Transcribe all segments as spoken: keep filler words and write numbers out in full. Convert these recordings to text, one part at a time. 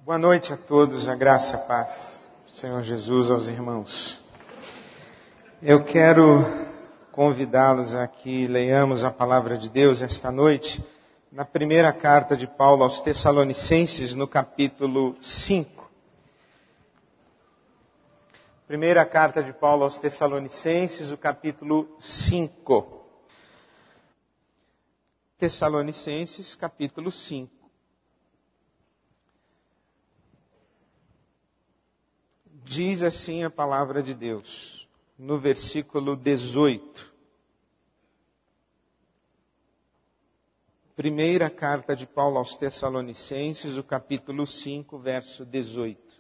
Boa noite a todos, a graça e a paz do Senhor Jesus aos irmãos. Eu quero convidá-los a que leiamos a palavra de Deus esta noite, na primeira carta de Paulo aos Tessalonicenses, no capítulo cinco. Primeira carta de Paulo aos Tessalonicenses, o capítulo cinco. Tessalonicenses, capítulo cinco. Diz assim a palavra de Deus, no versículo dezoito. Primeira carta de Paulo aos Tessalonicenses, o capítulo cinco, verso dezoito.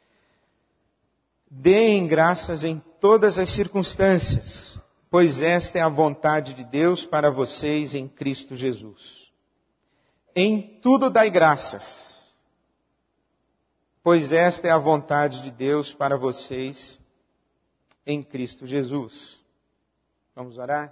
Deem graças em todas as circunstâncias, pois esta é a vontade de Deus para vocês em Cristo Jesus. Em tudo dai graças, pois esta é a vontade de Deus para vocês em Cristo Jesus. Vamos orar?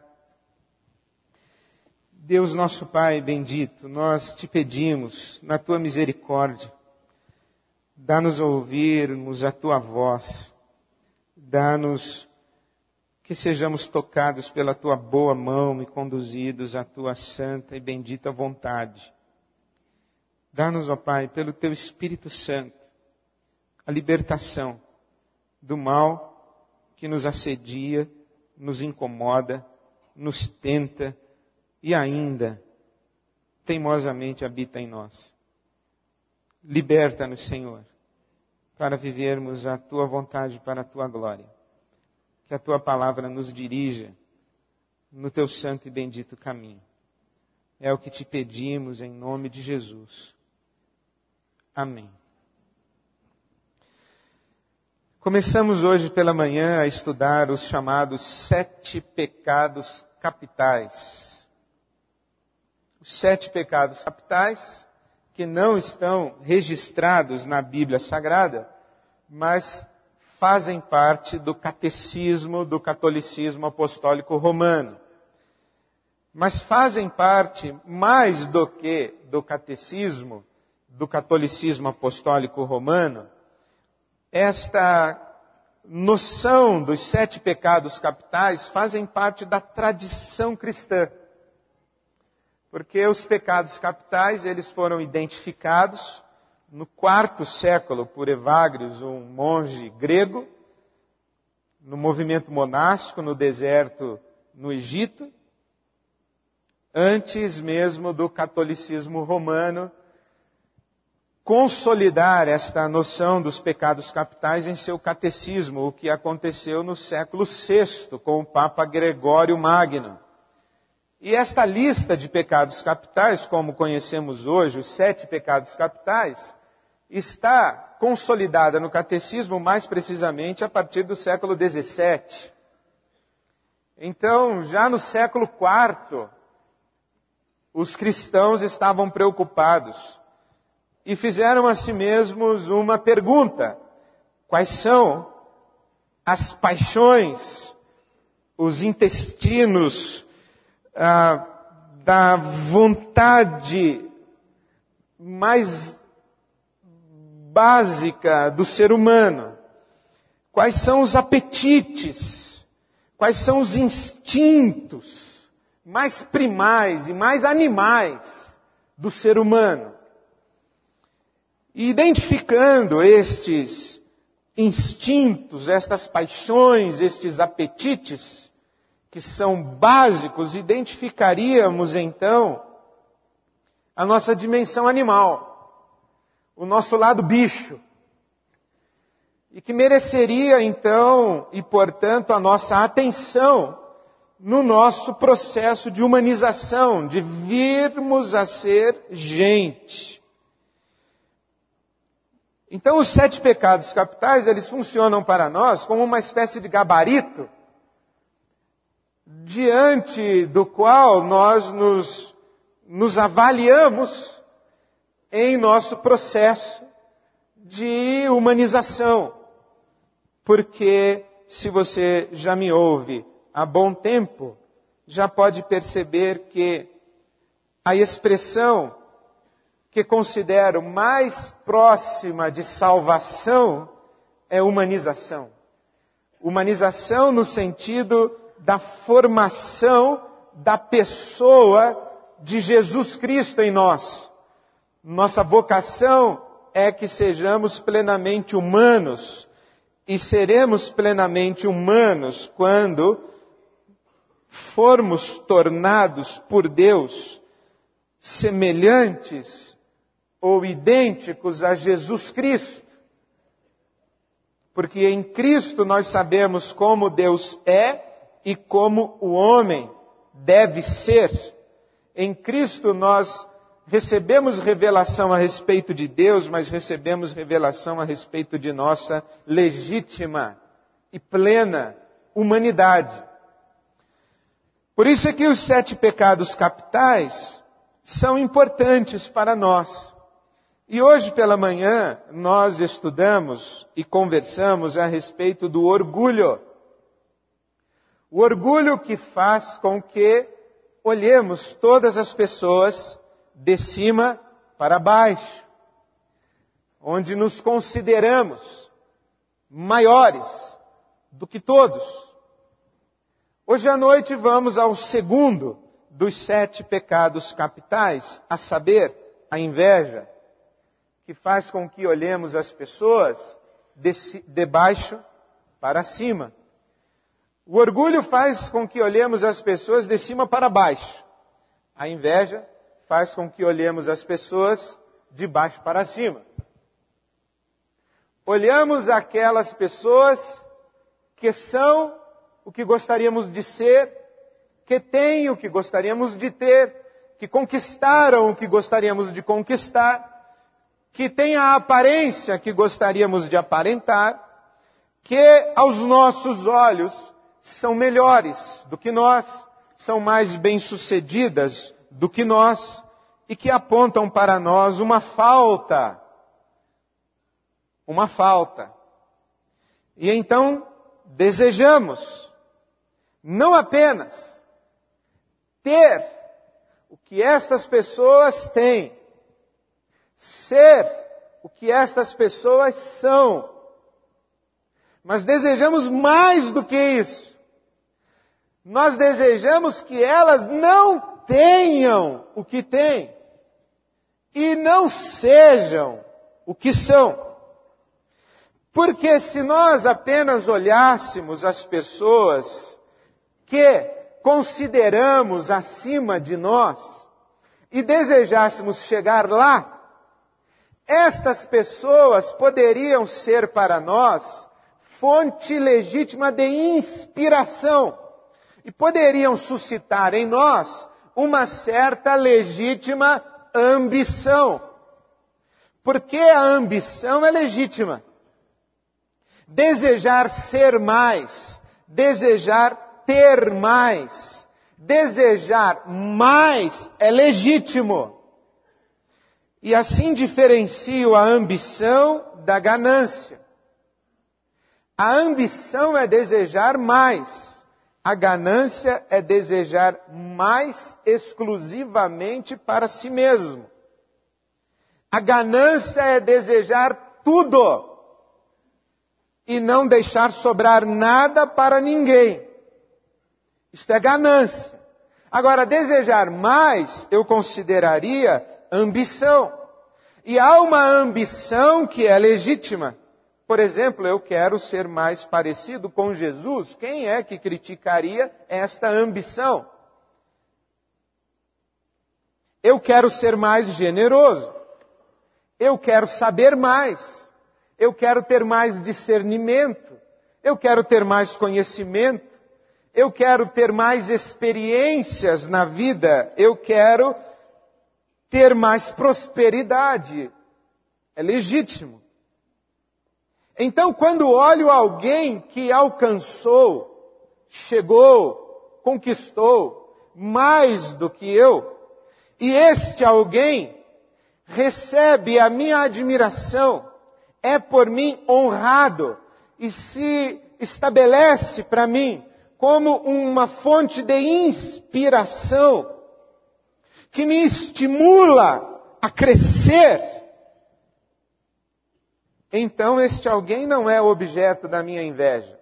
Deus nosso Pai bendito, nós te pedimos, na tua misericórdia, dá-nos a ouvirmos a tua voz, dá-nos que sejamos tocados pela tua boa mão e conduzidos à tua santa e bendita vontade. Dá-nos, ó Pai, pelo teu Espírito Santo, a libertação do mal que nos assedia, nos incomoda, nos tenta e ainda teimosamente habita em nós. Liberta-nos, Senhor, para vivermos a tua vontade para a tua glória. Que a tua palavra nos dirija no teu santo e bendito caminho. É o que te pedimos em nome de Jesus. Amém. Começamos hoje pela manhã a estudar os chamados sete pecados capitais. Os sete pecados capitais que não estão registrados na Bíblia Sagrada, mas fazem parte do catecismo do catolicismo apostólico romano. Mas fazem parte, mais do que do catecismo do catolicismo apostólico romano, esta noção dos sete pecados capitais fazem parte da tradição cristã. Porque os pecados capitais, eles foram identificados no quarto século por Evagrius, um monge grego, no movimento monástico no deserto no Egito, antes mesmo do catolicismo romano consolidar esta noção dos pecados capitais em seu catecismo, o que aconteceu no século sexto com o Papa Gregório Magno. E esta lista de pecados capitais, como conhecemos hoje, os sete pecados capitais, está consolidada no catecismo mais precisamente a partir do século dezessete. Então, já no século quarto, os cristãos estavam preocupados e fizeram a si mesmos uma pergunta: quais são as paixões, os intestinos ah, da vontade mais básica do ser humano? Quais são os apetites? Quais são os instintos mais primais e mais animais do ser humano? E identificando estes instintos, estas paixões, estes apetites, que são básicos, identificaríamos então a nossa dimensão animal, o nosso lado bicho, e que mereceria então, e portanto, a nossa atenção no nosso processo de humanização, de virmos a ser gente. Então, os sete pecados capitais, eles funcionam para nós como uma espécie de gabarito, diante do qual nós nos, nos avaliamos em nosso processo de humanização. Porque, se você já me ouve há bom tempo, já pode perceber que a expressão que considero mais próxima de salvação é humanização. Humanização no sentido da formação da pessoa de Jesus Cristo em nós. Nossa vocação é que sejamos plenamente humanos, e seremos plenamente humanos quando formos tornados por Deus semelhantes ou idênticos a Jesus Cristo. Porque em Cristo nós sabemos como Deus é e como o homem deve ser. Em Cristo nós recebemos revelação a respeito de Deus, mas recebemos revelação a respeito de nossa legítima e plena humanidade. Por isso é que os sete pecados capitais são importantes para nós. E hoje pela manhã nós estudamos e conversamos a respeito do orgulho. O orgulho que faz com que olhemos todas as pessoas de cima para baixo, onde nos consideramos maiores do que todos. Hoje à noite vamos ao segundo dos sete pecados capitais, a saber, a inveja, que faz com que olhemos as pessoas de, de baixo para cima. O orgulho faz com que olhemos as pessoas de cima para baixo. A inveja faz com que olhemos as pessoas de baixo para cima. Olhamos aquelas pessoas que são o que gostaríamos de ser, que têm o que gostaríamos de ter, que conquistaram o que gostaríamos de conquistar, que têm a aparência que gostaríamos de aparentar, que aos nossos olhos são melhores do que nós, são mais bem-sucedidas do que nós, e que apontam para nós uma falta. Uma falta. E então desejamos não apenas ter o que estas pessoas têm, ser o que estas pessoas são, mas desejamos mais do que isso. Nós desejamos que elas não tenham o que têm e não sejam o que são. Porque se nós apenas olhássemos as pessoas que consideramos acima de nós e desejássemos chegar lá, estas pessoas poderiam ser para nós fonte legítima de inspiração e poderiam suscitar em nós uma certa legítima ambição. Porque a ambição é legítima. Desejar ser mais, desejar ter mais, desejar mais é legítimo. E assim diferencio a ambição da ganância. A ambição é desejar mais. A ganância é desejar mais exclusivamente para si mesmo. A ganância é desejar tudo e não deixar sobrar nada para ninguém. Isto é ganância. Agora, desejar mais eu consideraria ambição. E há uma ambição que é legítima. Por exemplo, eu quero ser mais parecido com Jesus. Quem é que criticaria esta ambição? Eu quero ser mais generoso. Eu quero saber mais. Eu quero ter mais discernimento. Eu quero ter mais conhecimento. Eu quero ter mais experiências na vida. Eu quero ter mais prosperidade. É legítimo. Então, quando olho alguém que alcançou, chegou, conquistou mais do que eu, e este alguém recebe a minha admiração, é por mim honrado e se estabelece para mim como uma fonte de inspiração que me estimula a crescer, então este alguém não é objeto da minha inveja.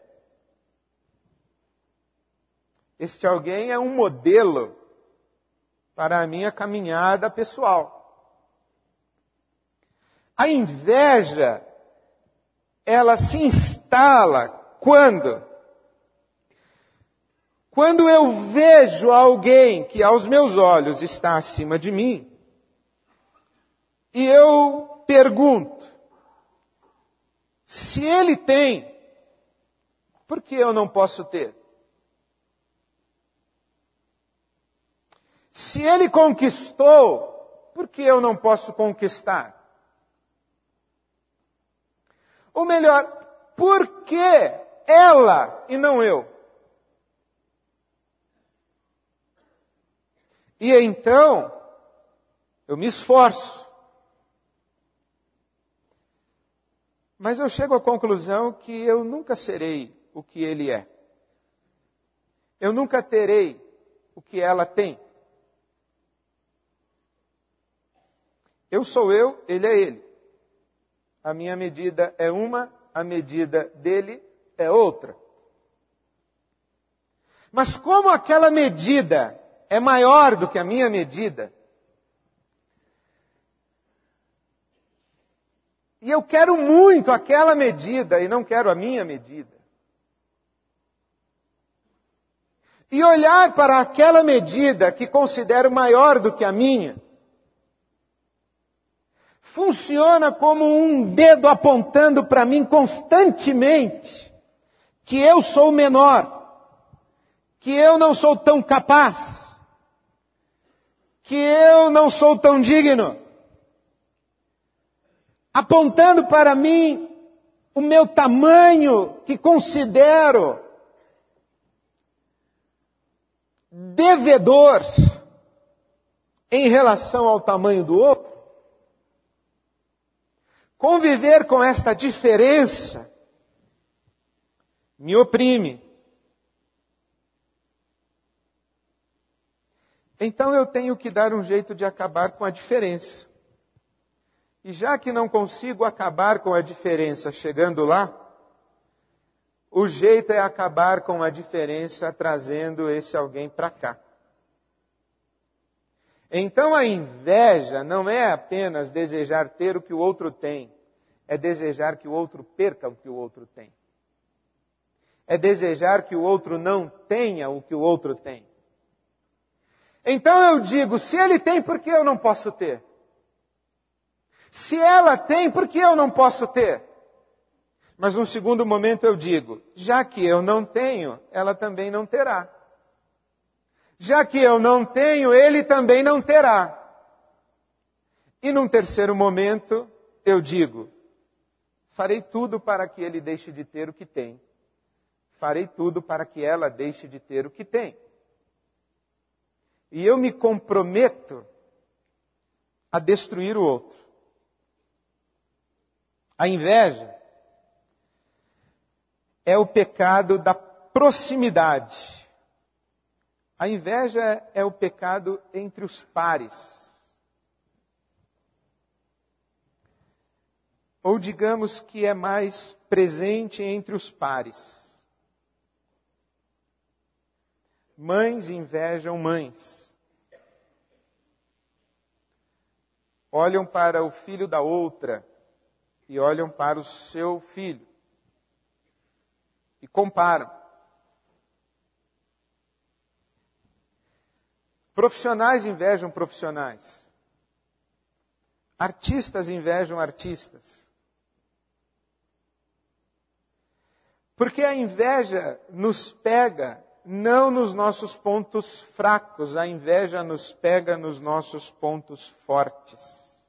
Este alguém é um modelo para a minha caminhada pessoal. A inveja, ela se instala quando? Quando eu vejo alguém que aos meus olhos está acima de mim, e eu pergunto, se ele tem, por que eu não posso ter? Se ele conquistou, por que eu não posso conquistar? Ou melhor, por que ela e não eu? E então, eu me esforço. Mas eu chego à conclusão que eu nunca serei o que ele é. Eu nunca terei o que ela tem. Eu sou eu, ele é ele. A minha medida é uma, a medida dele é outra. Mas como aquela medida é maior do que a minha medida, e eu quero muito aquela medida e não quero a minha medida, e olhar para aquela medida que considero maior do que a minha, funciona como um dedo apontando para mim constantemente que eu sou menor, que eu não sou tão capaz, que eu não sou tão digno, apontando para mim o meu tamanho que considero devedor em relação ao tamanho do outro. Conviver com esta diferença me oprime. Então eu tenho que dar um jeito de acabar com a diferença. E já que não consigo acabar com a diferença chegando lá, o jeito é acabar com a diferença trazendo esse alguém para cá. Então a inveja não é apenas desejar ter o que o outro tem, é desejar que o outro perca o que o outro tem. É desejar que o outro não tenha o que o outro tem. Então eu digo, se ele tem, por que eu não posso ter? Se ela tem, por que eu não posso ter? Mas num segundo momento eu digo, já que eu não tenho, ela também não terá. Já que eu não tenho, ele também não terá. E num terceiro momento eu digo, farei tudo para que ele deixe de ter o que tem. Farei tudo para que ela deixe de ter o que tem. E eu me comprometo a destruir o outro. A inveja é o pecado da proximidade. A inveja é o pecado entre os pares. Ou digamos que é mais presente entre os pares. Mães invejam mães. Olham para o filho da outra e olham para o seu filho. E comparam. Profissionais invejam profissionais. Artistas invejam artistas. Porque a inveja nos pega não nos nossos pontos fracos, a inveja nos pega nos nossos pontos fortes.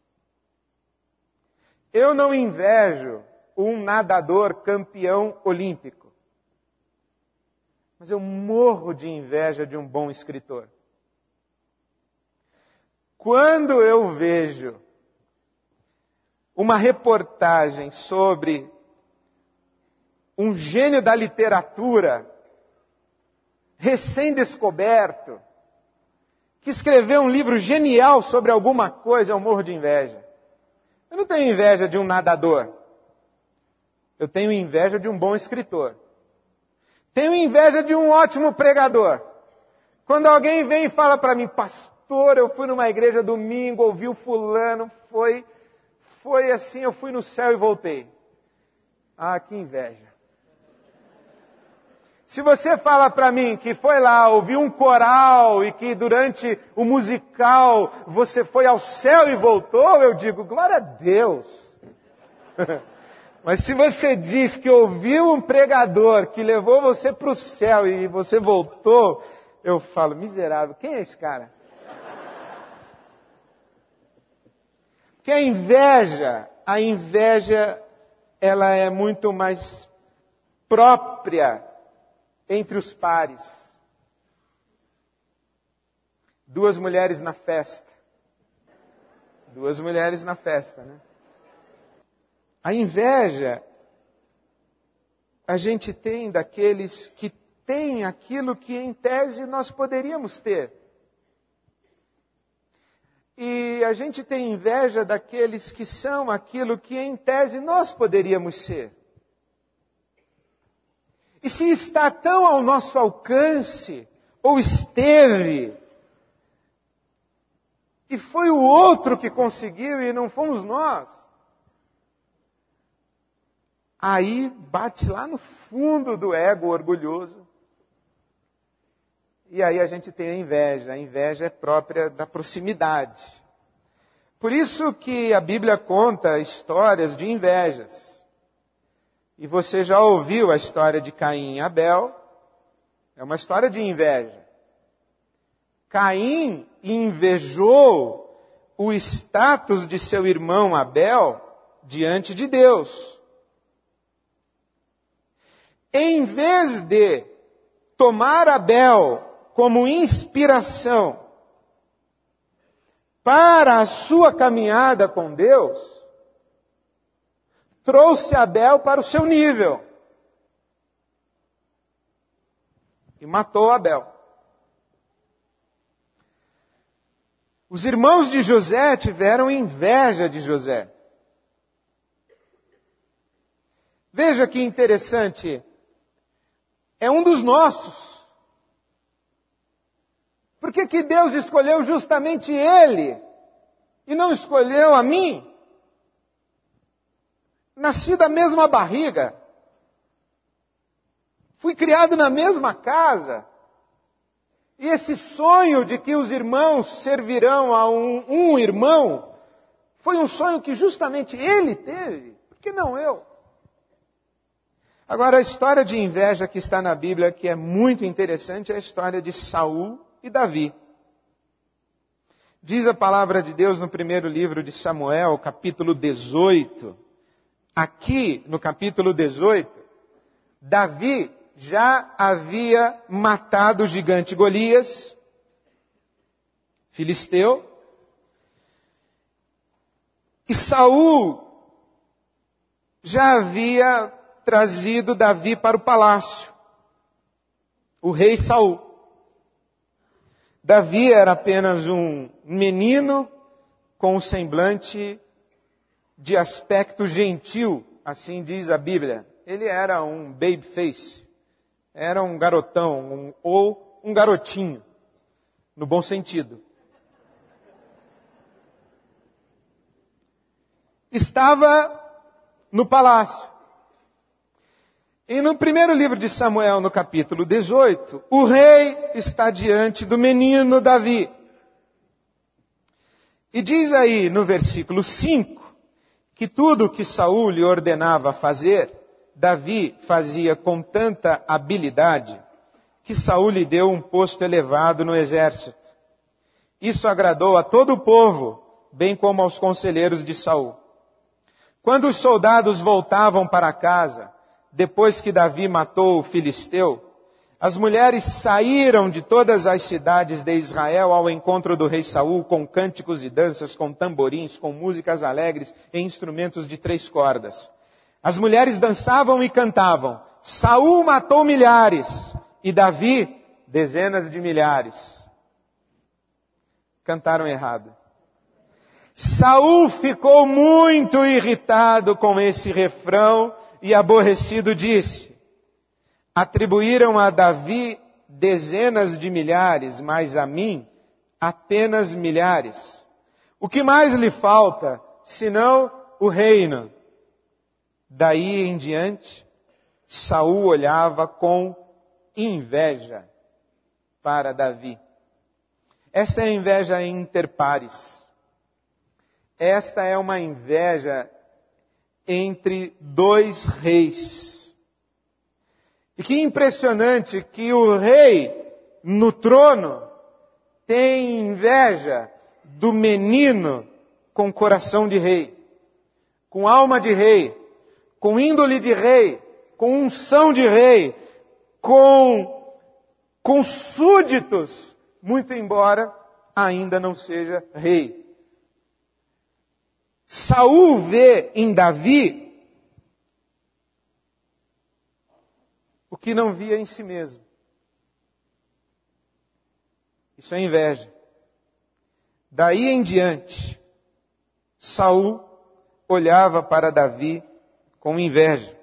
Eu não invejo um nadador campeão olímpico, mas eu morro de inveja de um bom escritor. Quando eu vejo uma reportagem sobre um gênio da literatura recém-descoberto, que escreveu um livro genial sobre alguma coisa, eu morro de inveja. Eu não tenho inveja de um nadador. Eu tenho inveja de um bom escritor. Tenho inveja de um ótimo pregador. Quando alguém vem e fala para mim, pastor, eu fui numa igreja domingo, ouvi o fulano, foi, foi assim, eu fui no céu e voltei. Ah, que inveja. Se você fala para mim que foi lá, ouviu um coral e que durante o musical você foi ao céu e voltou, eu digo, glória a Deus. Mas se você diz que ouviu um pregador que levou você para o céu e você voltou, eu falo, miserável, quem é esse cara? Porque a inveja, a inveja, ela é muito mais própria entre os pares. Duas mulheres na festa. Duas mulheres na festa, né? A inveja, a gente tem daqueles que têm aquilo que em tese nós poderíamos ter. E a gente tem inveja daqueles que são aquilo que em tese nós poderíamos ser. E se está tão ao nosso alcance, ou esteve, e foi o outro que conseguiu e não fomos nós, aí bate lá no fundo do ego orgulhoso. E aí a gente tem a inveja. A inveja é própria da proximidade. Por isso que a Bíblia conta histórias de invejas. E você já ouviu a história de Caim e Abel. É uma história de inveja. Caim invejou o status de seu irmão Abel diante de Deus. Em vez de tomar Abel como inspiração para a sua caminhada com Deus, trouxe Abel para o seu nível e matou Abel. Os irmãos de José tiveram inveja de José. Veja que interessante, é um dos nossos. Por que que Deus escolheu justamente ele e não escolheu a mim? Nasci da mesma barriga. Fui criado na mesma casa. E esse sonho de que os irmãos servirão a um, um irmão, foi um sonho que justamente ele teve. Por que não eu? Agora, a história de inveja que está na Bíblia, que é muito interessante, é a história de Saul e Davi. Diz a palavra de Deus no primeiro livro de Samuel, capítulo dezoito. Aqui, no capítulo dezoito, Davi já havia matado o gigante Golias, filisteu, e Saul já havia trazido Davi para o palácio, o rei Saul. Davi era apenas um menino com um semblante de aspecto gentil, assim diz a Bíblia. Ele era um baby face, era um garotão, um, ou um garotinho, no bom sentido. Estava no palácio. E no primeiro livro de Samuel, no capítulo dezoito, o rei está diante do menino Davi. E diz aí no versículo cinco, que tudo que Saul lhe ordenava fazer, Davi fazia com tanta habilidade, que Saul lhe deu um posto elevado no exército. Isso agradou a todo o povo, bem como aos conselheiros de Saul. Quando os soldados voltavam para casa, depois que Davi matou o filisteu, as mulheres saíram de todas as cidades de Israel ao encontro do rei Saul com cânticos e danças, com tamborins, com músicas alegres e instrumentos de três cordas. As mulheres dançavam e cantavam. Saul matou milhares e Davi dezenas de milhares. Cantaram errado. Saul ficou muito irritado com esse refrão e aborrecido disse: atribuíram a Davi dezenas de milhares, mas a mim apenas milhares. O que mais lhe falta, senão o reino? Daí em diante, Saul olhava com inveja para Davi. Esta é a inveja inter pares. Esta é uma inveja entre dois reis. E que impressionante que o rei no trono tem inveja do menino com coração de rei, com alma de rei, com índole de rei, com unção de rei, com, com súditos, muito embora ainda não seja rei. Saul vê em Davi o que não via em si mesmo. Isso é inveja. Daí em diante, Saul olhava para Davi com inveja.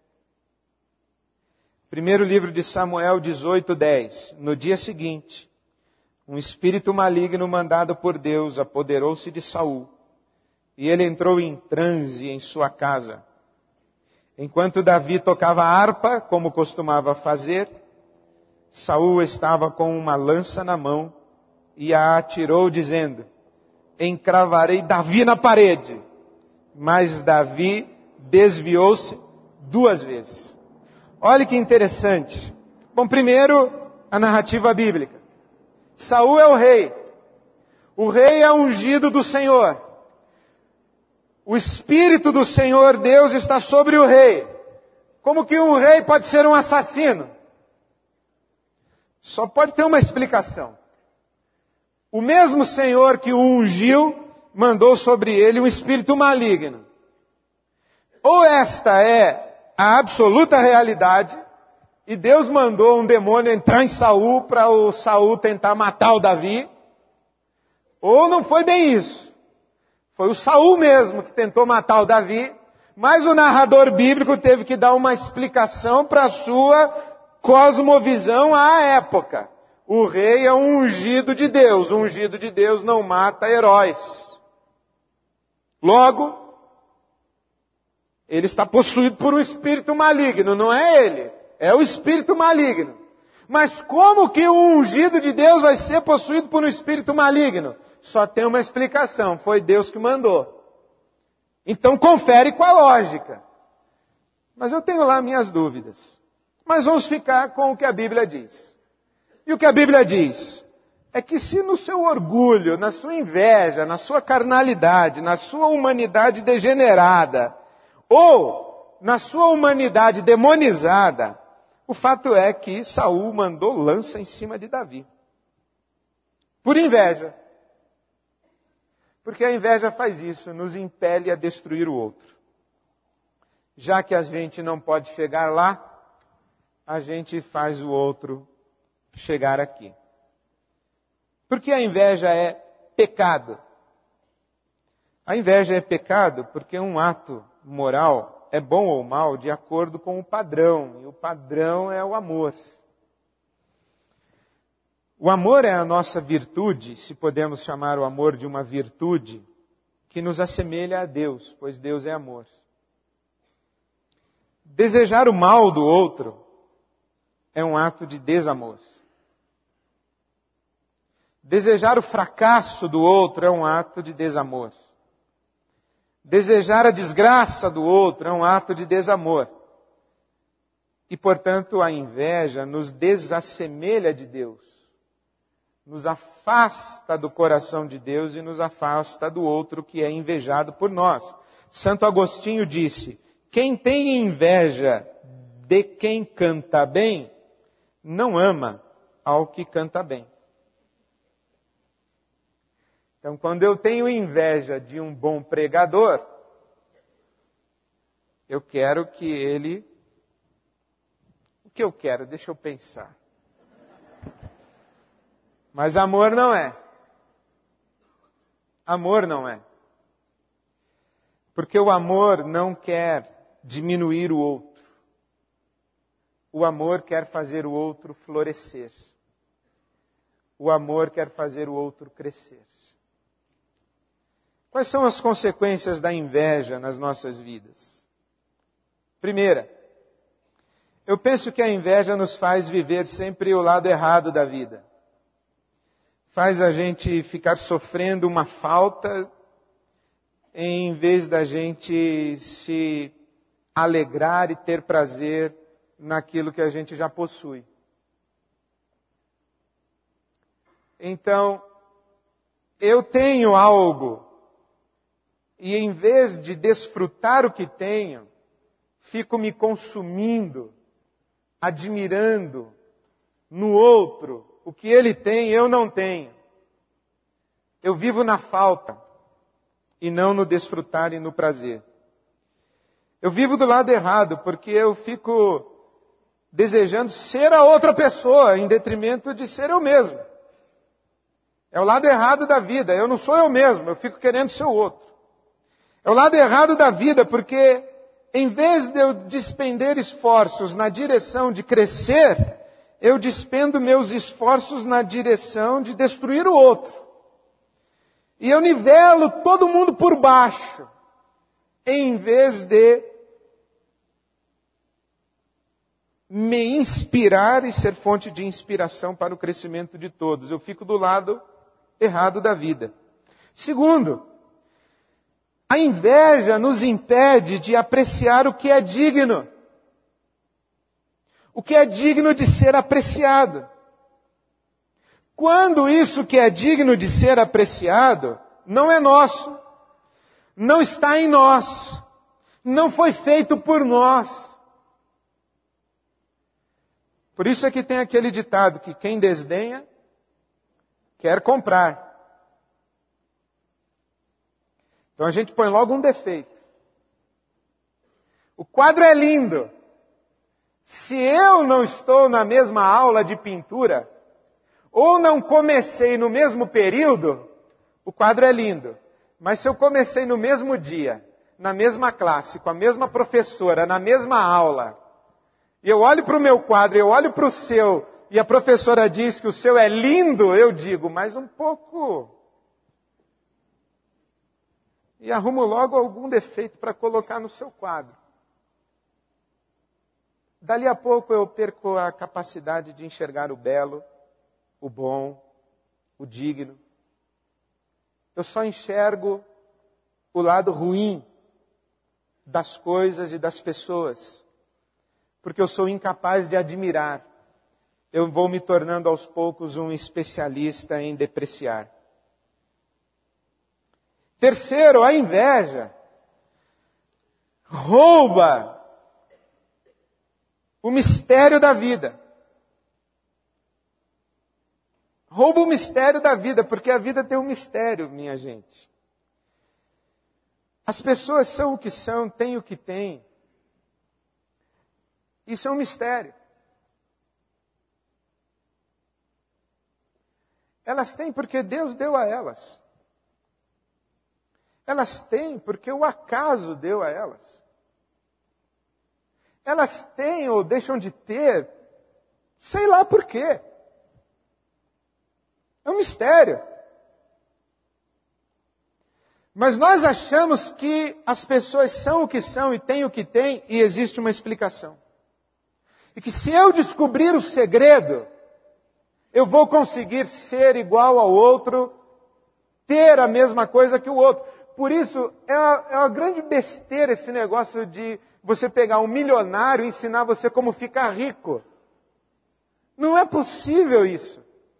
Primeiro livro de Samuel dezoito, dez. No dia seguinte, um espírito maligno mandado por Deus apoderou-se de Saul, e ele entrou em transe em sua casa. Enquanto Davi tocava harpa, como costumava fazer, Saul estava com uma lança na mão e a atirou, dizendo: encravarei Davi na parede. Mas Davi desviou-se duas vezes. Olha que interessante. Bom, primeiro, a narrativa bíblica. Saul é o rei. O rei é ungido do Senhor. O Espírito do Senhor Deus está sobre o rei. Como que um rei pode ser um assassino? Só pode ter uma explicação. O mesmo Senhor que o ungiu, mandou sobre ele um espírito maligno. Ou esta é a absoluta realidade, e Deus mandou um demônio entrar em Saul para o Saul tentar matar o Davi, ou não foi bem isso. Foi o Saul mesmo que tentou matar o Davi, mas o narrador bíblico teve que dar uma explicação para a sua cosmovisão à época. O rei é um ungido de Deus. O ungido de Deus não mata heróis. Logo, ele está possuído por um espírito maligno. Não é ele, é o espírito maligno. Mas como que o ungido de Deus vai ser possuído por um espírito maligno? Só tem uma explicação, foi Deus que mandou. Então confere com a lógica. Mas eu tenho lá minhas dúvidas. Mas vamos ficar com o que a Bíblia diz. E o que a Bíblia diz é que se no seu orgulho, na sua inveja, na sua carnalidade, na sua humanidade degenerada, ou na sua humanidade demonizada, o fato é que Saul mandou lança em cima de Davi. Por inveja. Porque a inveja faz isso, nos impele a destruir o outro. Já que a gente não pode chegar lá, a gente faz o outro chegar aqui. Porque a inveja é pecado. A inveja é pecado porque um ato moral é bom ou mal de acordo com o padrão. E o padrão é o amor. O amor é a nossa virtude, se podemos chamar o amor de uma virtude, que nos assemelha a Deus, pois Deus é amor. Desejar o mal do outro é um ato de desamor. Desejar o fracasso do outro é um ato de desamor. Desejar a desgraça do outro é um ato de desamor. E, portanto, a inveja nos desassemelha de Deus. Nos afasta do coração de Deus e nos afasta do outro que é invejado por nós. Santo Agostinho disse: quem tem inveja de quem canta bem, não ama ao que canta bem. Então, quando eu tenho inveja de um bom pregador, eu quero que ele... O que eu quero? Deixa eu pensar. Mas amor não é. Amor não é. Porque o amor não quer diminuir o outro. O amor quer fazer o outro florescer. O amor quer fazer o outro crescer. Quais são as consequências da inveja nas nossas vidas? Primeira, eu penso que a inveja nos faz viver sempre o lado errado da vida. Faz a gente ficar sofrendo uma falta em vez da gente se alegrar e ter prazer naquilo que a gente já possui. Então, eu tenho algo e em vez de desfrutar o que tenho, fico me consumindo, admirando no outro o que ele tem, eu não tenho. Eu vivo na falta e não no desfrutar e no prazer. Eu vivo do lado errado porque eu fico desejando ser a outra pessoa em detrimento de ser eu mesmo. É o lado errado da vida. Eu não sou eu mesmo, eu fico querendo ser o outro. É o lado errado da vida porque em vez de eu despender esforços na direção de crescer, eu despendo meus esforços na direção de destruir o outro. E eu nivelo todo mundo por baixo, em vez de me inspirar e ser fonte de inspiração para o crescimento de todos. Eu fico do lado errado da vida. Segundo, a inveja nos impede de apreciar o que é digno. O que é digno de ser apreciado. Quando isso que é digno de ser apreciado não é nosso, não está em nós, não foi feito por nós. Por isso é que tem aquele ditado que quem desdenha quer comprar. Então a gente põe logo um defeito. O quadro é lindo. Se eu não estou na mesma aula de pintura, ou não comecei no mesmo período, o quadro é lindo. Mas se eu comecei no mesmo dia, na mesma classe, com a mesma professora, na mesma aula, e eu olho para o meu quadro, eu olho para o seu, e a professora diz que o seu é lindo, eu digo, mais um pouco. E arrumo logo algum defeito para colocar no seu quadro. Dali a pouco eu perco a capacidade de enxergar o belo, o bom, o digno. Eu só enxergo o lado ruim das coisas e das pessoas. Porque eu sou incapaz de admirar. Eu vou me tornando aos poucos um especialista em depreciar. Terceiro, a inveja rouba o mistério da vida. Rouba o mistério da vida, porque a vida tem um mistério, minha gente. As pessoas são o que são, têm o que têm. Isso é um mistério. Elas têm porque Deus deu a elas. Elas têm porque o acaso deu a elas. Elas têm ou deixam de ter, sei lá por quê. É um mistério. Mas nós achamos que as pessoas são o que são e têm o que têm e existe uma explicação. E que se eu descobrir o segredo, eu vou conseguir ser igual ao outro, ter a mesma coisa que o outro. Por isso, é uma, é uma grande besteira esse negócio de você pegar um milionário e ensinar você como ficar rico. Não é possível isso.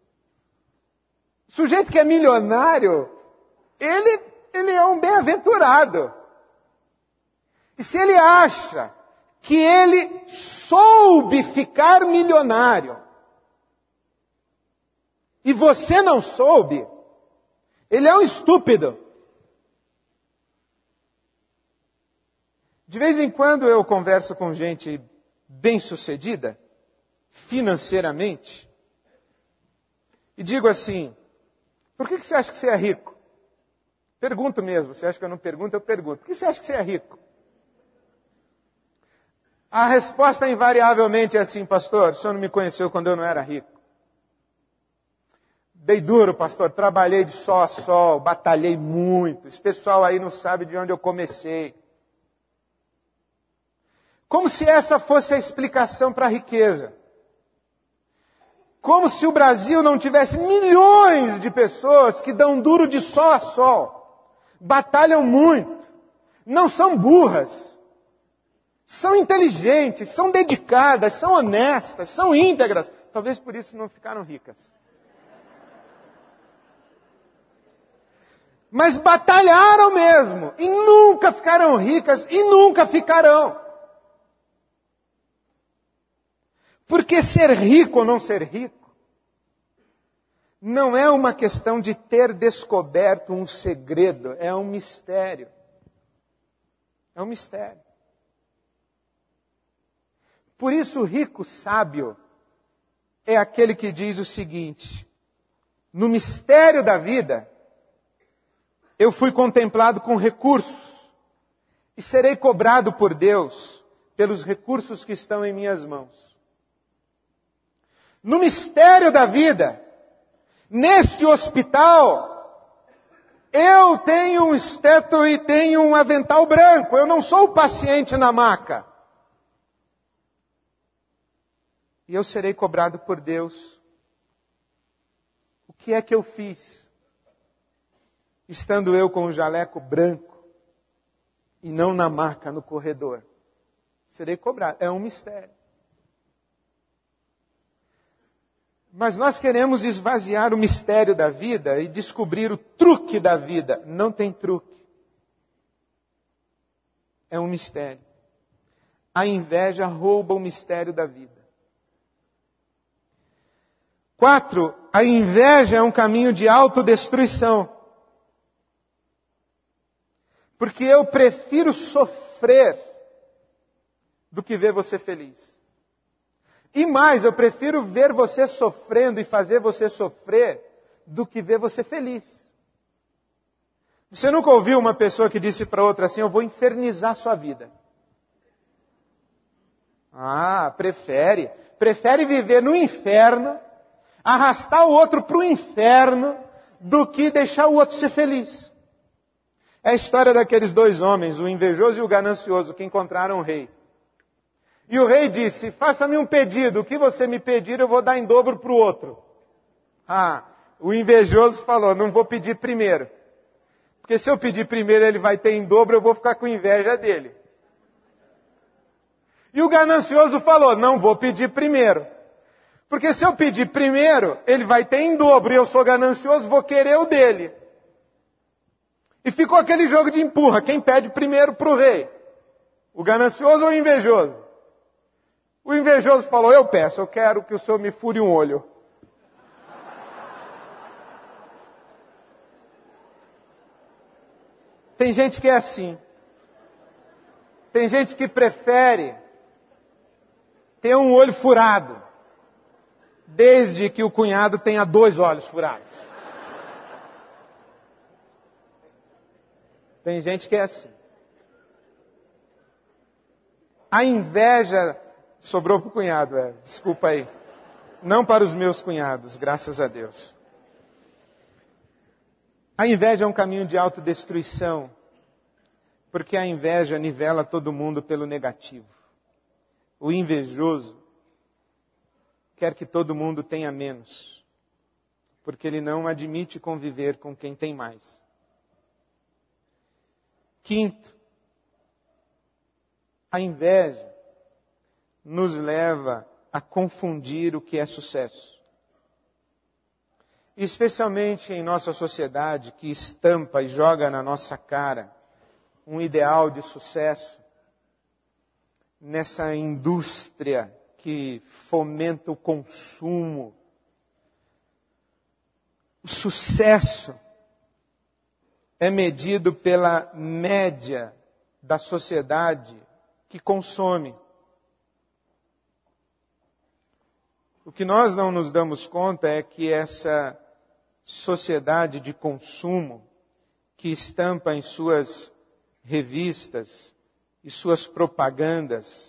O sujeito que é milionário, ele, ele é um bem-aventurado. E se ele acha que ele soube ficar milionário, e você não soube, ele é um estúpido. De vez em quando eu converso com gente bem-sucedida, financeiramente, e digo assim, por que você acha que você é rico? Pergunto mesmo. Você acha que eu não pergunto? Eu pergunto. Por que você acha que você é rico? A resposta invariavelmente é assim, pastor, o senhor não me conheceu quando eu não era rico. Dei duro, pastor, trabalhei de sol a sol, batalhei muito. Esse pessoal aí não sabe de onde eu comecei. Como se essa fosse a explicação para a riqueza. Como se o Brasil não tivesse milhões de pessoas que dão duro de sol a sol. Batalham muito. Não são burras. São inteligentes, são dedicadas, são honestas, são íntegras. Talvez por isso não ficaram ricas. Mas batalharam mesmo. E nunca ficaram ricas e nunca ficarão. Porque ser rico ou não ser rico não é uma questão de ter descoberto um segredo, é um mistério. É um mistério. Por isso o rico sábio é aquele que diz o seguinte: no mistério da vida, eu fui contemplado com recursos e serei cobrado por Deus pelos recursos que estão em minhas mãos. No mistério da vida, neste hospital, eu tenho um esteto e tenho um avental branco. Eu não sou o paciente na maca. E eu serei cobrado por Deus. O que é que eu fiz? Estando eu com o jaleco branco e não na maca, no corredor. Serei cobrado. É um mistério. Mas nós queremos esvaziar o mistério da vida e descobrir o truque da vida. Não tem truque. É um mistério. A inveja rouba o mistério da vida. Quatro, a inveja é um caminho de autodestruição. Porque eu prefiro sofrer do que ver você feliz. E mais, eu prefiro ver você sofrendo e fazer você sofrer do que ver você feliz. Você nunca ouviu uma pessoa que disse para outra assim: eu vou infernizar sua vida? Ah, prefere. Prefere viver no inferno, arrastar o outro para o inferno, do que deixar o outro ser feliz. É a história daqueles dois homens, o invejoso e o ganancioso, que encontraram o rei. E o rei disse: faça-me um pedido, o que você me pedir eu vou dar em dobro para o outro. Ah, o invejoso falou: não vou pedir primeiro. Porque se eu pedir primeiro ele vai ter em dobro, eu vou ficar com inveja dele. E o ganancioso falou: não vou pedir primeiro. Porque se eu pedir primeiro, ele vai ter em dobro, e eu sou ganancioso, vou querer o dele. E ficou aquele jogo de empurra, quem pede primeiro para o rei? O ganancioso ou o invejoso? O invejoso falou: eu peço, eu quero que o senhor me fure um olho. Tem gente que é assim. Tem gente que prefere ter um olho furado, desde que o cunhado tenha dois olhos furados. Tem gente que é assim. A inveja sobrou para o cunhado, é. Desculpa aí. Não para os meus cunhados, graças a Deus. A inveja é um caminho de autodestruição, porque a inveja nivela todo mundo pelo negativo. O invejoso quer que todo mundo tenha menos, porque ele não admite conviver com quem tem mais. Quinto, a inveja nos leva a confundir o que é sucesso. Especialmente em nossa sociedade que estampa e joga na nossa cara um ideal de sucesso, nessa indústria que fomenta o consumo. O sucesso é medido pela média da sociedade que consome. O que nós não nos damos conta é que essa sociedade de consumo, que estampa em suas revistas e suas propagandas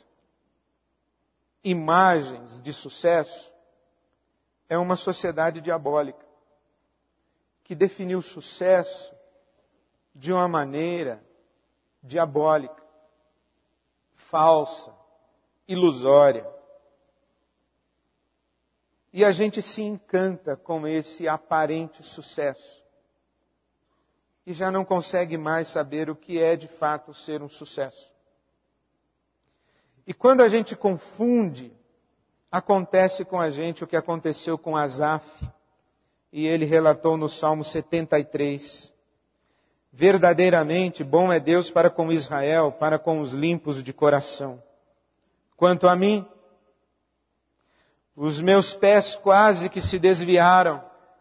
imagens de sucesso, é uma sociedade diabólica que definiu sucesso de uma maneira diabólica, falsa, ilusória. E a gente se encanta com esse aparente sucesso. E já não consegue mais saber o que é de fato ser um sucesso. E quando a gente confunde, acontece com a gente o que aconteceu com Asaf. E ele relatou no Salmo setenta e três. Verdadeiramente bom é Deus para com Israel, para com os limpos de coração. Quanto a mim, os meus pés quase que se desviaram.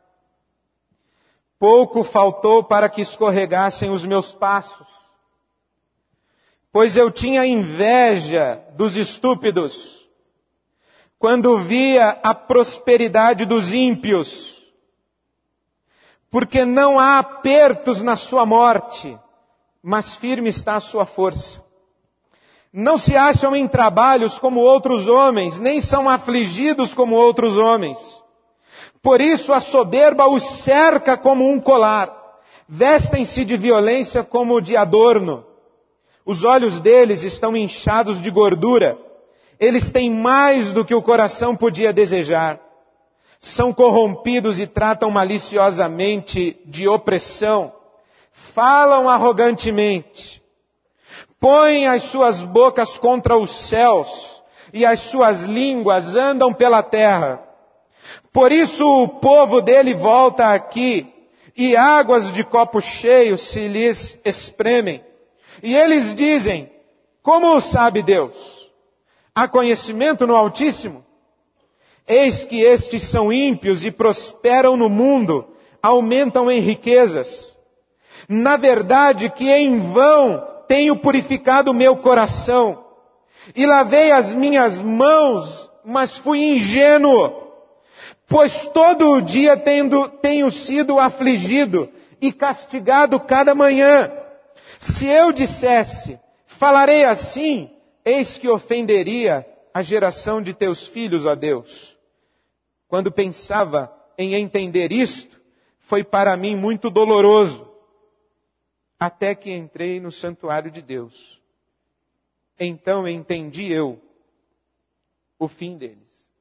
Pouco faltou para que escorregassem os meus passos. Pois eu tinha inveja dos estúpidos, quando via a prosperidade dos ímpios. Porque não há apertos na sua morte, mas firme está a sua força. Não se acham em trabalhos como outros homens, nem são afligidos como outros homens. Por isso a soberba os cerca como um colar. Vestem-se de violência como de adorno. Os olhos deles estão inchados de gordura. Eles têm mais do que o coração podia desejar. São corrompidos e tratam maliciosamente de opressão. Falam arrogantemente. Põem as suas bocas contra os céus e as suas línguas andam pela terra. Por isso o povo dele volta aqui e águas de copo cheio se lhes espremem. E eles dizem, como sabe Deus? Há conhecimento no Altíssimo? Eis que estes são ímpios e prosperam no mundo, aumentam em riquezas. Na verdade que em vão tenho purificado o meu coração e lavei as minhas mãos, mas fui ingênuo. Pois todo o dia tendo, tenho sido afligido e castigado cada manhã. Se eu dissesse, falarei assim, eis que ofenderia a geração de teus filhos, ó Deus. Quando pensava em entender isto, foi para mim muito doloroso, até que entrei no santuário de Deus. Então entendi eu o fim deles.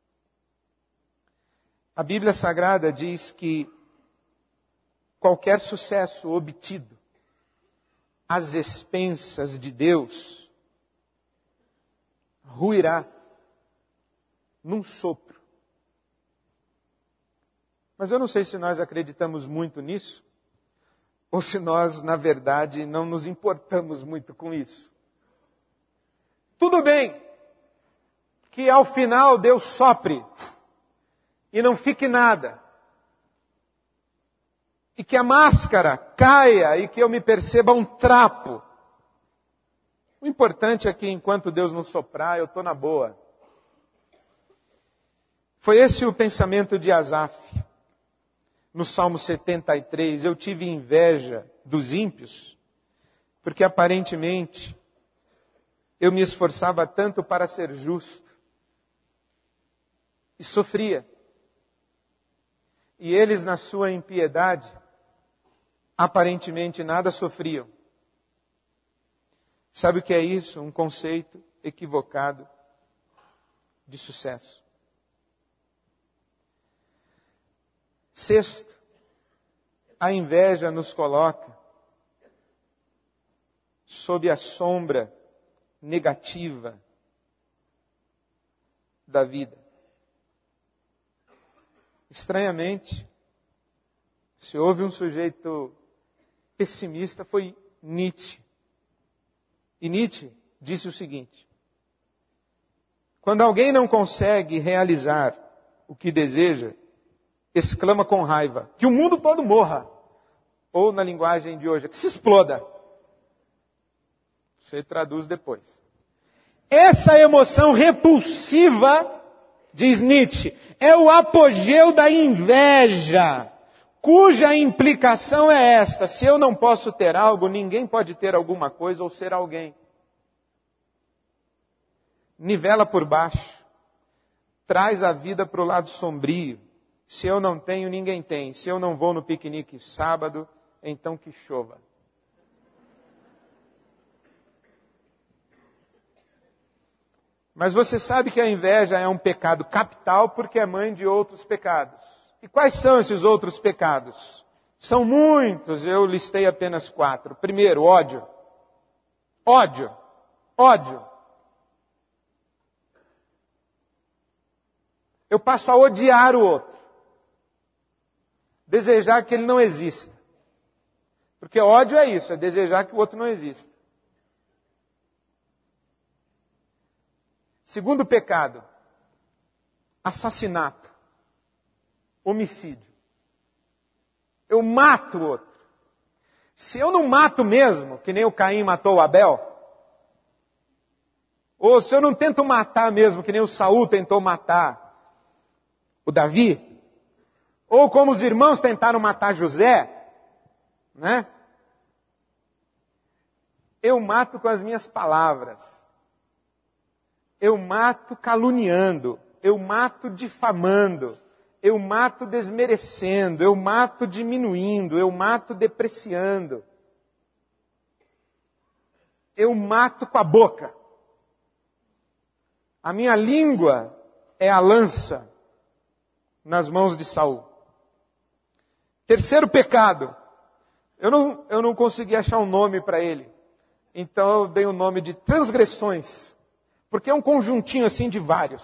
A Bíblia Sagrada diz que qualquer sucesso obtido às expensas de Deus ruirá num sopro. Mas eu não sei se nós acreditamos muito nisso, ou se nós, na verdade, não nos importamos muito com isso. Tudo bem que ao final Deus sopre e não fique nada. E que a máscara caia e que eu me perceba um trapo. O importante é que enquanto Deus não soprar, eu estou na boa. Foi esse o pensamento de Asaf. No Salmo setenta e três, eu tive inveja dos ímpios, porque aparentemente eu me esforçava tanto para ser justo e sofria. E eles, na sua impiedade, aparentemente nada sofriam. Sabe o que é isso? Um conceito equivocado de sucesso. Sexto, a inveja nos coloca sob a sombra negativa da vida. Estranhamente, se houve um sujeito pessimista, foi Nietzsche. E Nietzsche disse o seguinte: quando alguém não consegue realizar o que deseja, exclama com raiva, que o mundo todo morra. Ou, na linguagem de hoje, que se exploda. Você traduz depois. Essa emoção repulsiva, diz Nietzsche, é o apogeu da inveja. cuja implicação é esta: se eu não posso ter algo, ninguém pode ter alguma coisa ou ser alguém. Nivela por baixo, traz a vida para o lado sombrio. Se eu não tenho, ninguém tem. Se eu não vou no piquenique sábado, então que chova. Mas você sabe que a inveja é um pecado capital porque é mãe de outros pecados. E quais são esses outros pecados? São muitos, eu listei apenas quatro. Primeiro, ódio. Ódio. Ódio. Eu passo a odiar o outro. Desejar que ele não exista. Porque ódio é isso, é desejar que o outro não exista. Segundo pecado, assassinato, homicídio. Eu mato o outro. Se eu não mato mesmo, que nem o Caim matou o Abel, ou se eu não tento matar mesmo, que nem o Saul tentou matar o Davi, ou como os irmãos tentaram matar José, né? Eu mato com as minhas palavras. Eu mato caluniando, eu mato difamando, eu mato desmerecendo, eu mato diminuindo, eu mato depreciando. Eu mato com a boca. A minha língua é a lança nas mãos de Saul. Terceiro pecado. Eu não, eu não consegui achar um nome para ele. Então eu dei o nome de transgressões. Porque é um conjuntinho assim de vários.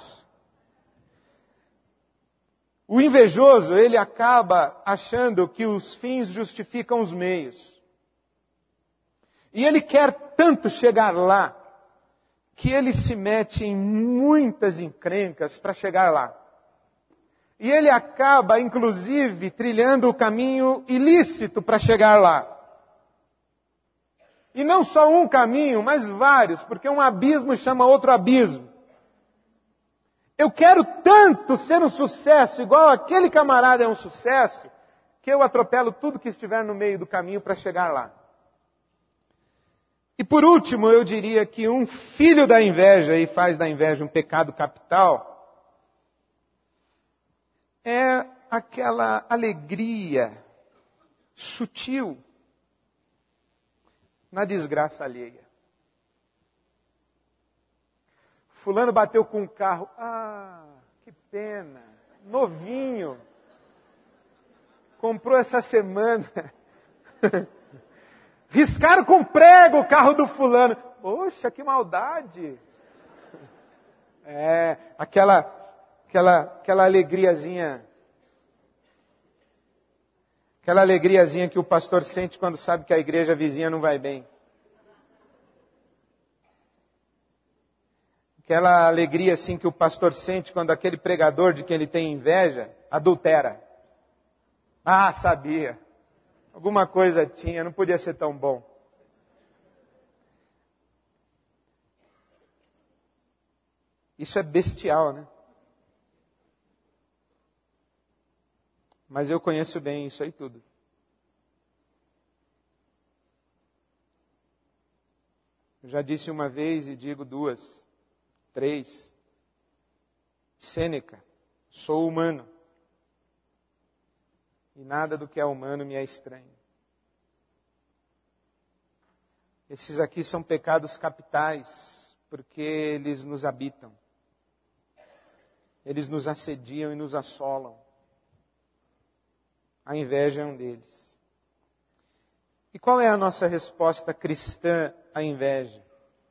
O invejoso, ele acaba achando que os fins justificam os meios. E ele quer tanto chegar lá, que ele se mete em muitas encrencas para chegar lá. E ele acaba, inclusive, trilhando o caminho ilícito para chegar lá. E não só um caminho, mas vários, porque um abismo chama outro abismo. Eu quero tanto ser um sucesso, igual aquele camarada é um sucesso, que eu atropelo tudo que estiver no meio do caminho para chegar lá. E por último, eu diria que um filho da inveja, e faz da inveja um pecado capital, é aquela alegria sutil na desgraça alheia. Fulano bateu com um carro. Ah, que pena. Novinho. Comprou essa semana. Riscaram com prego o carro do fulano. Poxa, que maldade. É, aquela, aquela, aquela alegriazinha. Aquela alegriazinha que o pastor sente quando sabe que a igreja vizinha não vai bem. Aquela alegria assim que o pastor sente quando aquele pregador de quem ele tem inveja adultera. Ah, sabia. Alguma coisa tinha, não podia ser tão bom. Isso é bestial, né? Mas eu conheço bem isso aí tudo. Eu já disse uma vez e digo duas, três. Sêneca, sou humano. E nada do que é humano me é estranho. Esses aqui são pecados capitais, porque eles nos habitam. Eles nos assediam e nos assolam. A inveja é um deles. E qual é a nossa resposta cristã à inveja?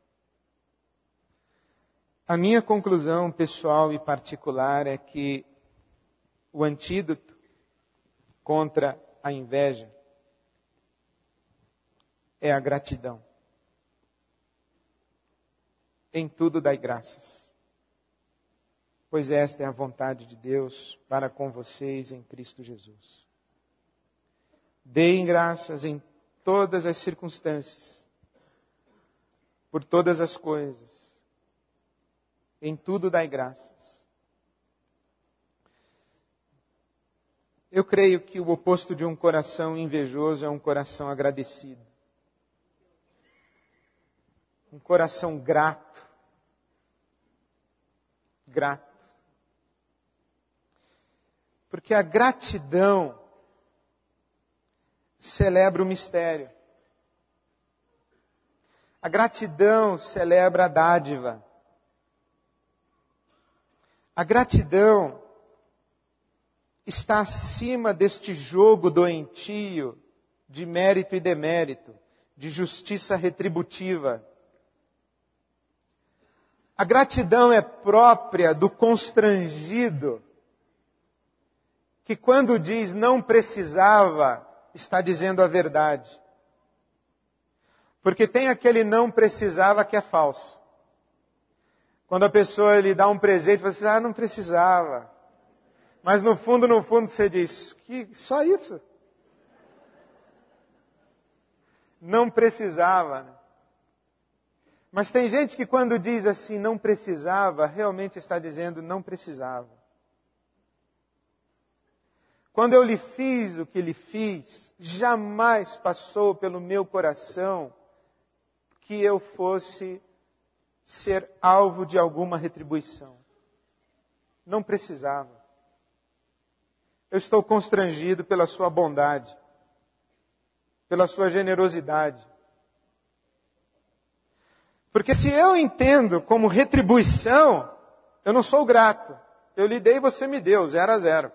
A minha conclusão pessoal e particular é que o antídoto contra a inveja é a gratidão. Em tudo dai graças, pois esta é a vontade de Deus para com vocês em Cristo Jesus. Deem graças em todas as circunstâncias, por todas as coisas. Em tudo dai graças. Eu creio que o oposto de um coração invejoso é um coração agradecido. Um coração grato. Grato. Porque a gratidão celebra o mistério. A gratidão celebra a dádiva. A gratidão está acima deste jogo doentio de mérito e demérito, de justiça retributiva. A gratidão é própria do constrangido, que quando diz não precisava, está dizendo a verdade. Porque tem aquele não precisava que é falso. Quando a pessoa lhe dá um presente, você diz, ah, não precisava. Mas no fundo, no fundo, você diz, que só isso? Não precisava. Mas tem gente que quando diz assim, não precisava, realmente está dizendo, não precisava. Quando eu lhe fiz o que lhe fiz, jamais passou pelo meu coração que eu fosse ser alvo de alguma retribuição. Não precisava. Eu estou constrangido pela sua bondade, pela sua generosidade. Porque se eu entendo como retribuição, eu não sou grato. Eu lhe dei e você me deu, zero a zero.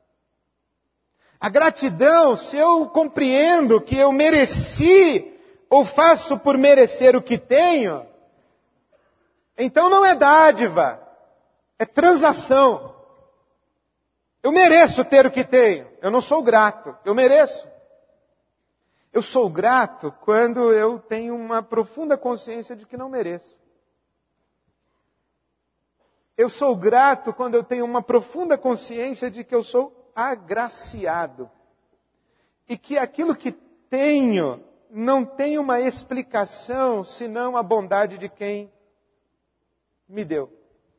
A gratidão, se eu compreendo que eu mereci ou faço por merecer o que tenho, então não é dádiva, é transação. Eu mereço ter o que tenho, eu não sou grato, eu mereço. Eu sou grato quando eu tenho uma profunda consciência de que não mereço. Eu sou grato quando eu tenho uma profunda consciência de que eu sou agraciado. E que aquilo que tenho não tem uma explicação senão a bondade de quem me deu.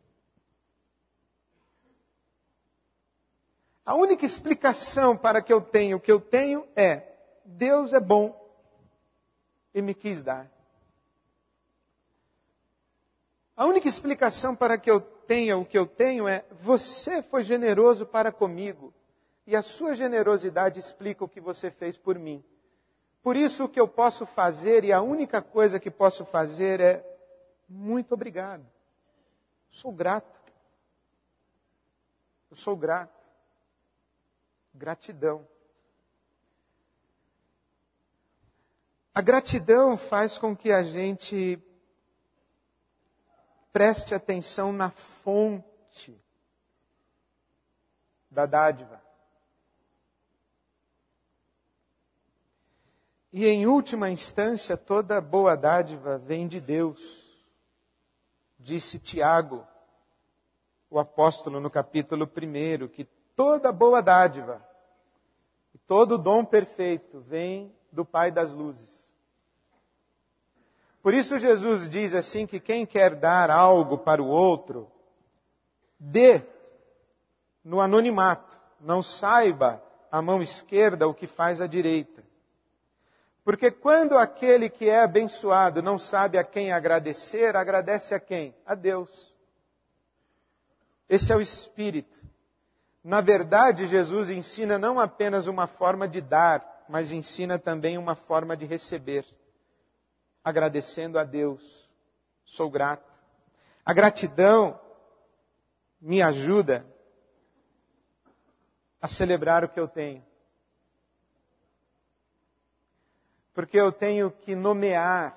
A única explicação para que eu tenha o que eu tenho é Deus é bom e me quis dar. A única explicação para que eu tenha o que eu tenho é você foi generoso para comigo e a sua generosidade explica o que você fez por mim. Por isso o que eu posso fazer e a única coisa que posso fazer é muito obrigado. Sou grato. Eu sou grato. Gratidão. A gratidão faz com que a gente preste atenção na fonte da dádiva. E em última instância, toda boa dádiva vem de Deus. Disse Tiago, o apóstolo, no capítulo primeiro, que toda boa dádiva, todo dom perfeito vem do Pai das luzes. Por isso Jesus diz assim que quem quer dar algo para o outro, dê no anonimato, não saiba a mão esquerda o que faz a direita. Porque quando aquele que é abençoado não sabe a quem agradecer, agradece a quem? A Deus. Esse é o Espírito. Na verdade, Jesus ensina não apenas uma forma de dar, mas ensina também uma forma de receber. Agradecendo a Deus. Sou grato. A gratidão me ajuda a celebrar o que eu tenho. Porque eu tenho que nomear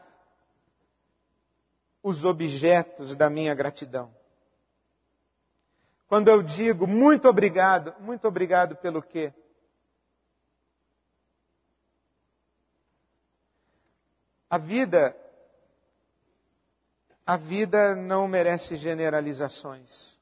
os objetos da minha gratidão. Quando eu digo muito obrigado, muito obrigado pelo quê? A vida, a vida não merece generalizações.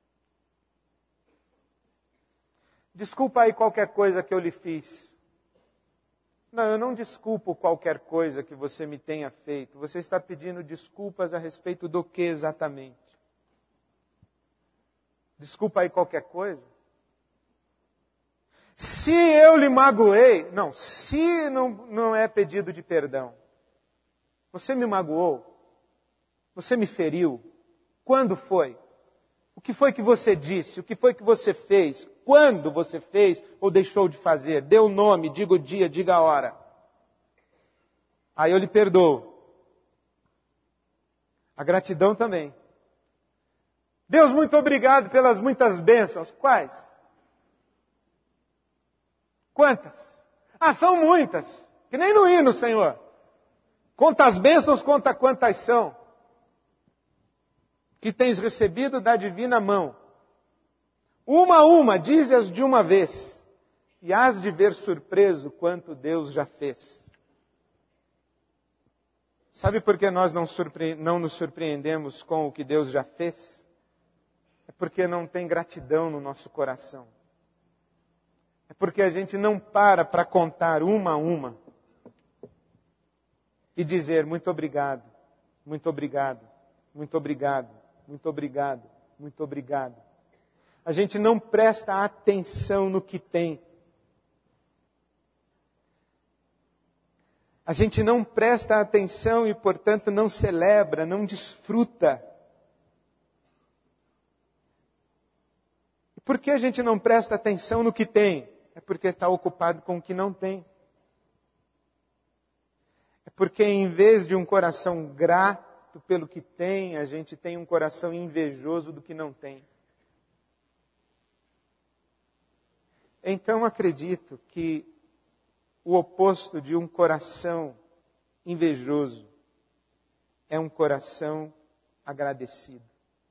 Desculpa aí qualquer coisa que eu lhe fiz. Não, eu não desculpo qualquer coisa que você me tenha feito. Você está pedindo desculpas a respeito do que exatamente? Desculpa aí qualquer coisa? Se eu lhe magoei, não, se não, não é pedido de perdão. Você me magoou? Você me feriu? Quando foi? O que foi que você disse? O que foi que você fez? Quando você fez ou deixou de fazer? Dê o nome, diga o dia, diga a hora. Aí eu lhe perdoo. A gratidão também. Deus, muito obrigado pelas muitas bênçãos. Quais? Quantas? Ah, são muitas. Que nem no hino, Senhor. Conta as bênçãos, conta quantas são. Que tens recebido da divina mão. Uma a uma, dize-as de uma vez. E hás de ver surpreso quanto Deus já fez. Sabe por que nós não, surpre... não nos surpreendemos com o que Deus já fez? É porque não tem gratidão no nosso coração. É porque a gente não para para contar uma a uma. E dizer muito obrigado, muito obrigado, muito obrigado, muito obrigado, muito obrigado. A gente não presta atenção no que tem. A gente não presta atenção e, portanto, não celebra, não desfruta. E por que a gente não presta atenção no que tem? É porque está ocupado com o que não tem. É porque em vez de um coração grato pelo que tem, a gente tem um coração invejoso do que não tem. Então acredito que o oposto de um coração invejoso é um coração agradecido.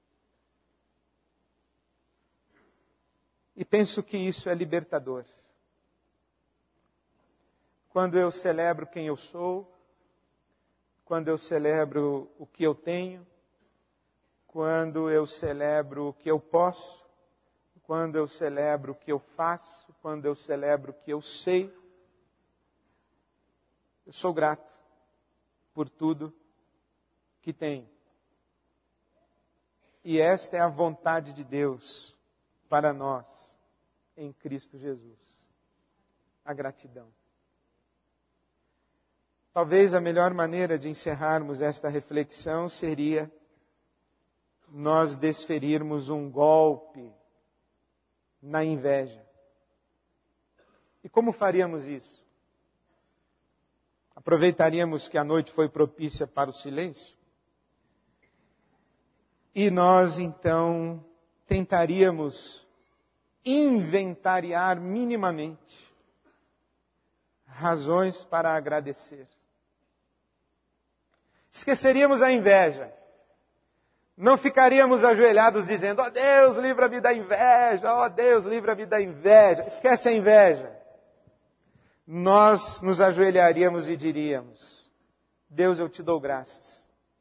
E penso que isso é libertador. Quando eu celebro quem eu sou, quando eu celebro o que eu tenho, quando eu celebro o que eu posso, quando eu celebro o que eu faço, quando eu celebro o que eu sei, eu sou grato por tudo que tenho. E esta é a vontade de Deus para nós em Cristo Jesus. A gratidão. Talvez a melhor maneira de encerrarmos esta reflexão seria nós desferirmos um golpe na inveja. E como faríamos isso? Aproveitaríamos que a noite foi propícia para o silêncio? E nós então tentaríamos inventariar minimamente razões para agradecer. Esqueceríamos a inveja. Não ficaríamos ajoelhados dizendo, ó oh, Deus, livra-me da inveja, ó oh, Deus, livra-me da inveja. Esquece a inveja. Nós nos ajoelharíamos e diríamos, Deus, eu te dou graças.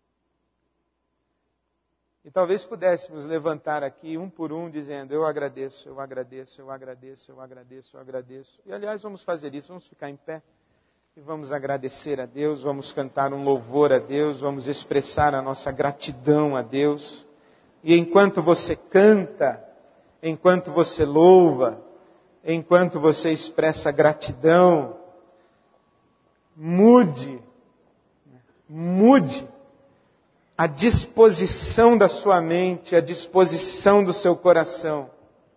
E talvez pudéssemos levantar aqui um por um dizendo, eu agradeço, eu agradeço, eu agradeço, eu agradeço, eu agradeço. E aliás, vamos fazer isso, vamos ficar em pé. E vamos agradecer a Deus, vamos cantar um louvor a Deus, vamos expressar a nossa gratidão a Deus. E enquanto você canta, enquanto você louva, enquanto você expressa gratidão, mude, mude a disposição da sua mente, a disposição do seu coração.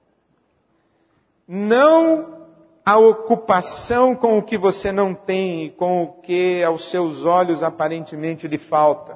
Não a ocupação com o que você não tem e com o que aos seus olhos aparentemente lhe falta.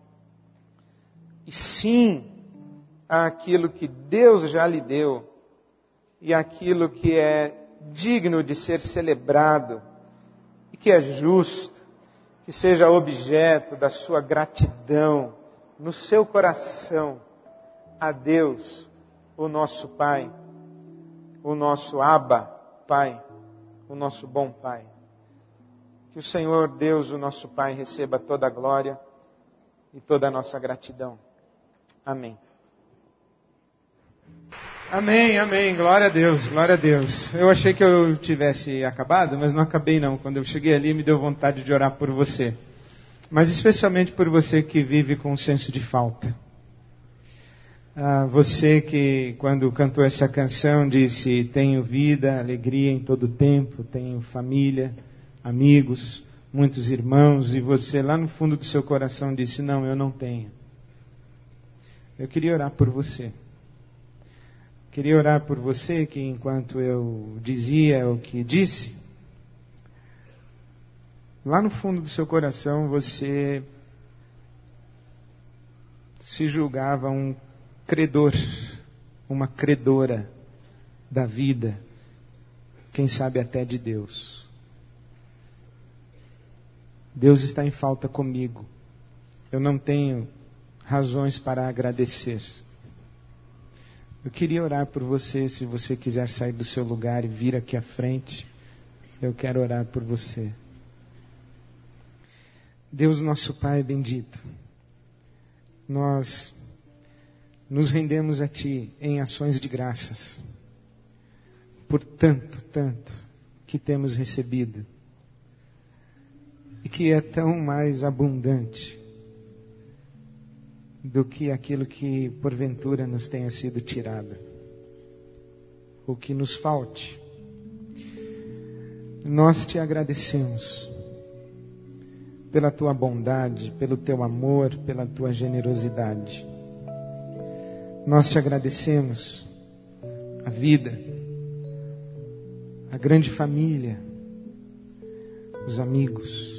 E sim, aquilo que Deus já lhe deu e aquilo que é digno de ser celebrado e que é justo, que seja objeto da sua gratidão no seu coração a Deus, o nosso Pai, o nosso Abba, Pai, o nosso bom Pai. Que o Senhor Deus, o nosso Pai, receba toda a glória e toda a nossa gratidão. Amém. Amém, amém. Glória a Deus, glória a Deus. Eu achei que eu tivesse acabado, mas não acabei não. Quando eu cheguei ali, me deu vontade de orar por você. Mas especialmente por você que vive com um senso de falta. Ah, você que, quando cantou essa canção, disse: tenho vida, alegria em todo tempo, tenho família, amigos, muitos irmãos, e você lá no fundo do seu coração disse: não, eu não tenho. Eu queria orar por você. Queria orar por você que, enquanto eu dizia o que disse, lá no fundo do seu coração você se julgava um credor, uma credora da vida, quem sabe até de Deus. Deus está em falta comigo. Eu não tenho razões para agradecer. Eu queria orar por você. Se você quiser sair do seu lugar e vir aqui à frente, eu quero orar por você. Deus, nosso Pai bendito, nós nos rendemos a Ti em ações de graças por tanto, tanto que temos recebido e que é tão mais abundante do que aquilo que porventura nos tenha sido tirado, o que nos falte. Nós Te agradecemos pela Tua bondade, pelo Teu amor, pela Tua generosidade. Nós Te agradecemos a vida, a grande família, os amigos,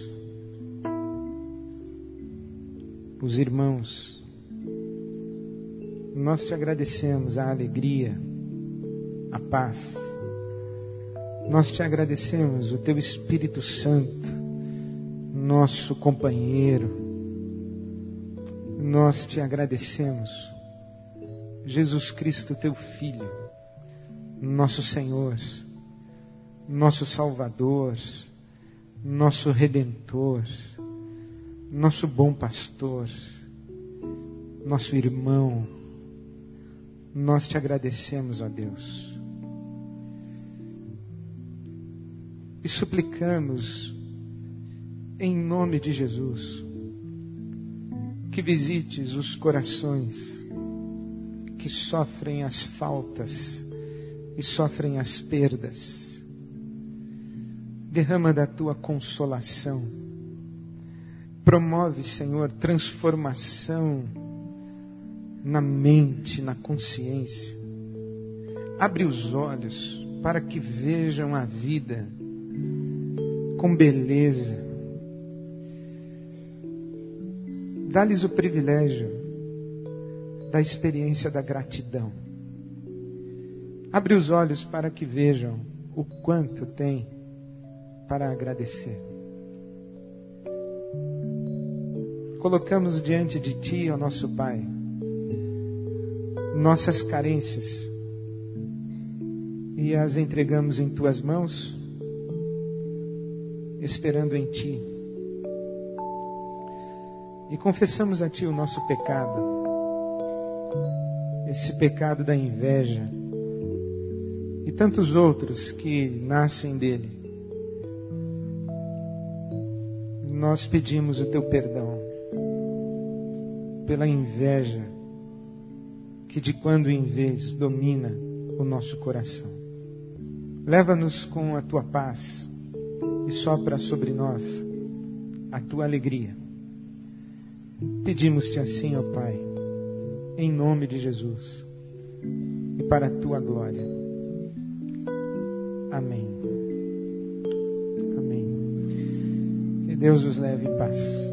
os irmãos. Nós Te agradecemos a alegria, a paz. Nós Te agradecemos o Teu Espírito Santo, nosso companheiro. Nós Te agradecemos Jesus Cristo, Teu Filho, nosso Senhor, nosso Salvador, nosso Redentor, nosso bom pastor, nosso irmão. Nós Te agradecemos, ó Deus, e suplicamos em nome de Jesus que visites os corações que sofrem as faltas e sofrem as perdas. Derrama da Tua consolação. Promove, Senhor, transformação na mente, na consciência. Abre os olhos para que vejam a vida com beleza. Dá-lhes o privilégio da experiência da gratidão. Abre os olhos para que vejam o quanto tem para agradecer. Colocamos diante de Ti, ó nosso Pai, nossas carências e as entregamos em Tuas mãos, esperando em Ti. E confessamos a Ti o nosso pecado, esse pecado da inveja e tantos outros que nascem dele. Nós pedimos o Teu perdão pela inveja que de quando em vez domina o nosso coração. Leva-nos com a Tua paz e sopra sobre nós a Tua alegria. Pedimos-Te assim, ó Pai, em nome de Jesus e para a Tua glória. Amém. Amém. Que Deus os leve em paz.